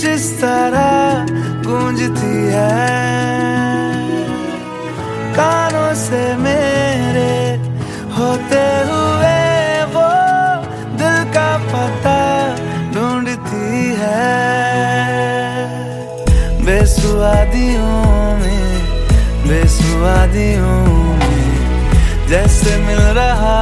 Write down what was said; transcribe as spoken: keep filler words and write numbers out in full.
जिस तरह गूंजती है कानों से मेरे होते हुए वो दिल का पता ढूंढती है। बेसुआदियों में बेसुआदियों में जैसे मिल रहा